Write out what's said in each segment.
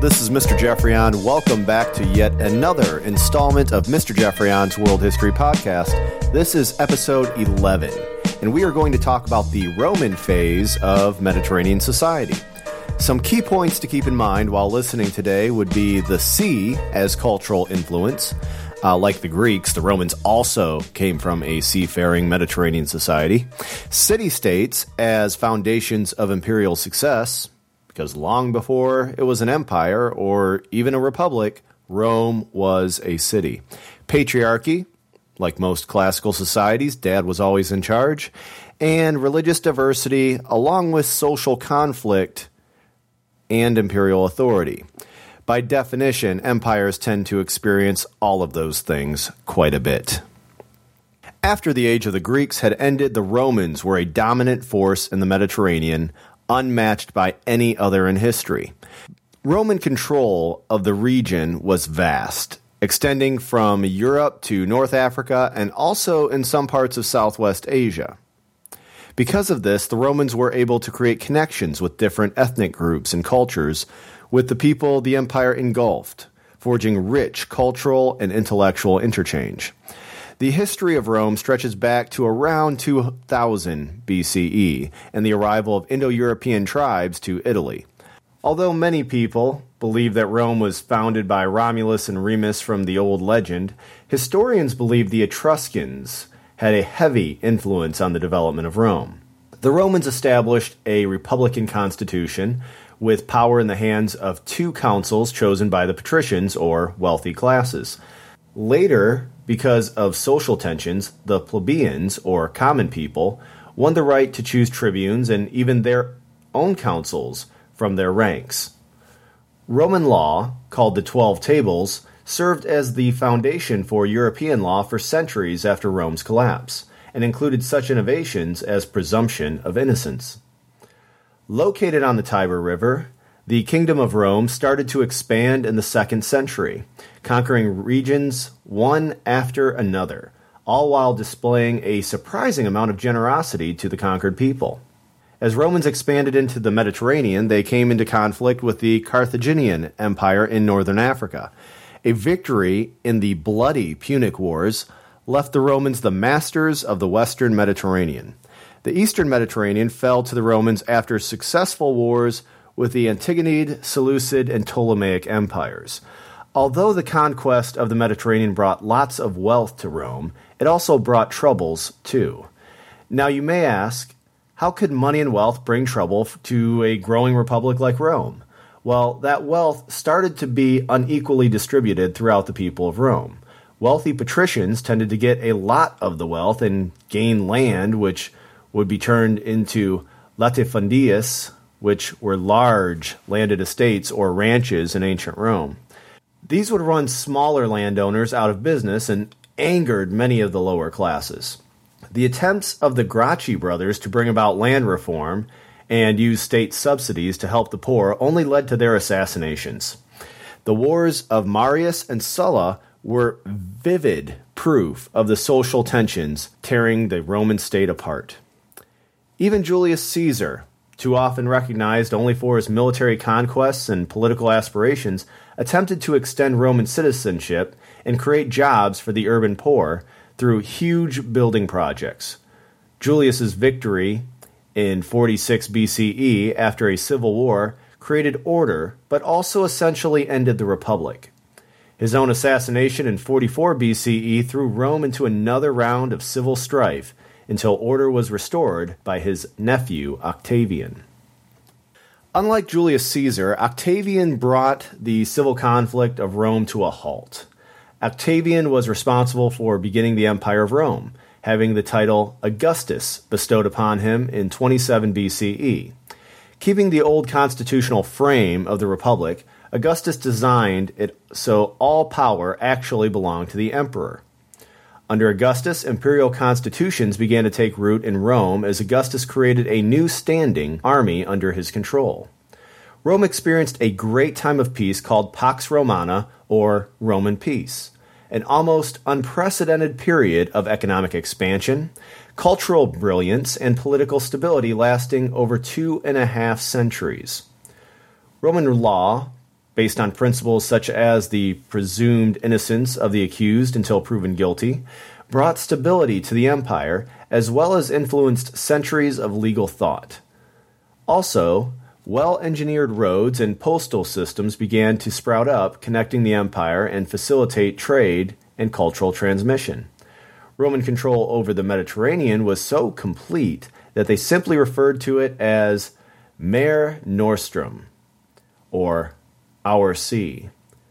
this is Mr. Jeffrey-On. Welcome back to yet another installment of Mr. Jeffrey-On's World History Podcast. This is episode 11, and we are going to talk about the Roman phase of Mediterranean society. Some key points to keep in mind while listening today would be the sea as cultural influence. Like the Greeks, the Romans also came from a seafaring Mediterranean society. City-states as foundations of imperial success, because long before it was an empire or even a republic, Rome was a city. Patriarchy, like most classical societies, dad was always in charge. And religious diversity, along with social conflict and imperial authority. By definition, empires tend to experience all of those things quite a bit. After the age of the Greeks had ended, the Romans were a dominant force in the Mediterranean, unmatched by any other in history. Roman control of the region was vast, extending from Europe to North Africa and also in some parts of Southwest Asia. Because of this, the Romans were able to create connections with different ethnic groups and cultures with the people the empire engulfed, forging rich cultural and intellectual interchange. The history of Rome stretches back to around 2000 BCE and the arrival of Indo-European tribes to Italy. Although many people believe that Rome was founded by Romulus and Remus from the old legend, historians believe the Etruscans had a heavy influence on the development of Rome. The Romans established a republican constitution with power in the hands of two councils chosen by the patricians, or wealthy classes. Later, because of social tensions, the plebeians, or common people, won the right to choose tribunes and even their own councils from their ranks. Roman law, called the 12 Tables, served as the foundation for European law for centuries after Rome's collapse, and included such innovations as presumption of innocence. Located on the Tiber River, the Kingdom of Rome started to expand in the 2nd century, conquering regions one after another, all while displaying a surprising amount of generosity to the conquered people. As Romans expanded into the Mediterranean, they came into conflict with the Carthaginian Empire in northern Africa. A victory in the bloody Punic Wars left the Romans the masters of the western Mediterranean. The eastern Mediterranean fell to the Romans after successful wars with the Antigonid, Seleucid, and Ptolemaic empires. Although the conquest of the Mediterranean brought lots of wealth to Rome, it also brought troubles too. Now you may ask, how could money and wealth bring trouble to a growing republic like Rome? Well, that wealth started to be unequally distributed throughout the people of Rome. Wealthy patricians tended to get a lot of the wealth and gain land, which would be turned into latifundias, which were large landed estates or ranches in ancient Rome. These would run smaller landowners out of business and angered many of the lower classes. The attempts of the Gracchi brothers to bring about land reform and use state subsidies to help the poor only led to their assassinations. The wars of Marius and Sulla were vivid proof of the social tensions tearing the Roman state apart. Even Julius Caesar, too often recognized only for his military conquests and political aspirations, attempted to extend Roman citizenship and create jobs for the urban poor through huge building projects. Julius's victory in 46 BCE after a civil war created order, but also essentially ended the Republic. His own assassination in 44 BCE threw Rome into another round of civil strife until order was restored by his nephew Octavian. Unlike Julius Caesar, Octavian brought the civil conflict of Rome to a halt. Octavian was responsible for beginning the Empire of Rome, having the title Augustus bestowed upon him in 27 BCE. Keeping the old constitutional frame of the Republic, Augustus designed it so all power actually belonged to the emperor. Under Augustus, imperial constitutions began to take root in Rome as Augustus created a new standing army under his control. Rome experienced a great time of peace called Pax Romana, or Roman peace, an almost unprecedented period of economic expansion, cultural brilliance, and political stability lasting over 2.5 centuries. Roman law based on principles such as the presumed innocence of the accused until proven guilty, brought stability to the empire, as well as influenced centuries of legal thought. Also, well-engineered roads and postal systems began to sprout up, connecting the empire and facilitate trade and cultural transmission. Roman control over the Mediterranean was so complete that they simply referred to it as Mare Nostrum, or Our Sea.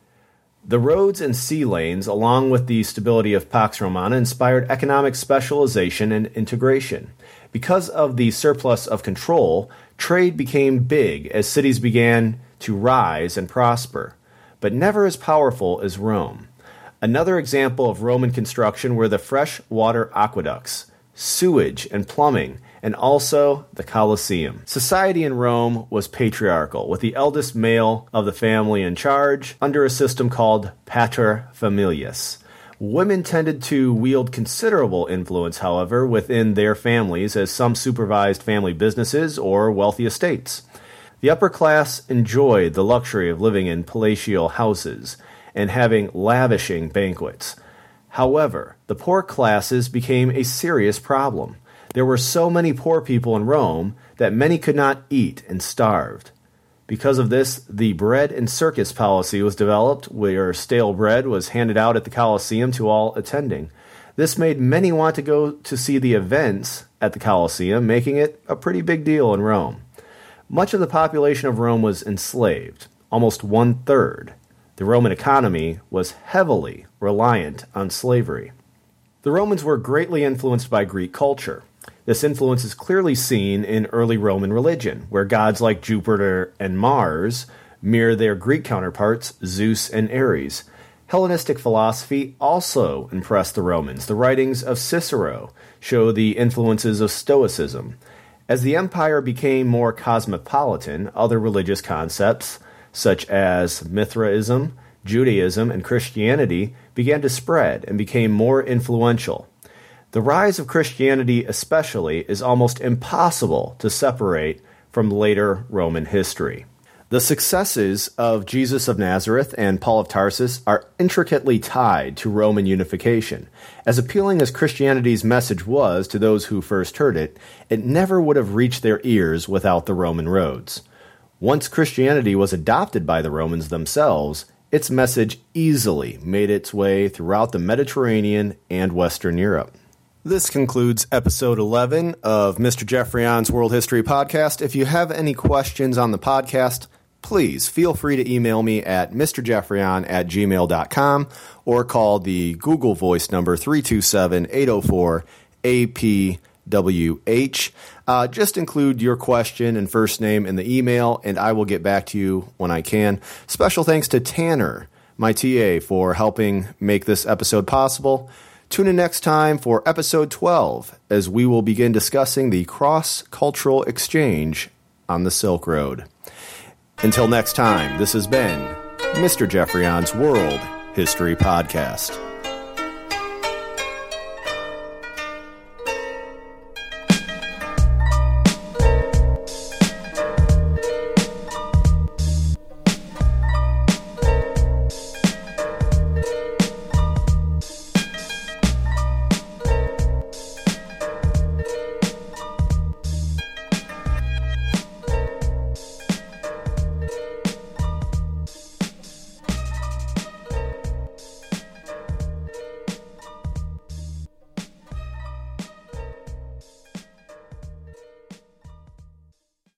The roads and sea lanes, along with the stability of Pax Romana, inspired economic specialization and integration. Because of the surplus of control, trade became big as cities began to rise and prosper, but never as powerful as Rome. Another example of Roman construction were the freshwater aqueducts, sewage and plumbing, and also the Colosseum. Society in Rome was patriarchal, with the eldest male of the family in charge, under a system called pater familias. Women tended to wield considerable influence, however, within their families, as some supervised family businesses or wealthy estates. The upper class enjoyed the luxury of living in palatial houses and having lavishing banquets. However, the poor classes became a serious problem. There were so many poor people in Rome that many could not eat and starved. Because of this, the bread and circus policy was developed, where stale bread was handed out at the Colosseum to all attending. This made many want to go to see the events at the Colosseum, making it a pretty big deal in Rome. Much of the population of Rome was enslaved, almost 1/3. The Roman economy was heavily reliant on slavery. The Romans were greatly influenced by Greek culture. This influence is clearly seen in early Roman religion, where gods like Jupiter and Mars mirror their Greek counterparts, Zeus and Ares. Hellenistic philosophy also impressed the Romans. The writings of Cicero show the influences of Stoicism. As the empire became more cosmopolitan, other religious concepts, such as Mithraism, Judaism, and Christianity, began to spread and became more influential. The rise of Christianity especially is almost impossible to separate from later Roman history. The successes of Jesus of Nazareth and Paul of Tarsus are intricately tied to Roman unification. As appealing as Christianity's message was to those who first heard it, it never would have reached their ears without the Roman roads. Once Christianity was adopted by the Romans themselves, its message easily made its way throughout the Mediterranean and Western Europe. This concludes episode 11 of Mr. Jeffreyon's World History Podcast. If you have any questions on the podcast, please feel free to email me at mrjeffreyon@gmail.com or call the Google Voice number 327-804-APWH. Just include your question and first name in the email, and I will get back to you when I can. Special thanks to Tanner, my TA, for helping make this episode possible. Tune in next time for episode 12, as we will begin discussing the cross-cultural exchange on the Silk Road. Until next time, this has been Mr. Jeffreyon's World History Podcast.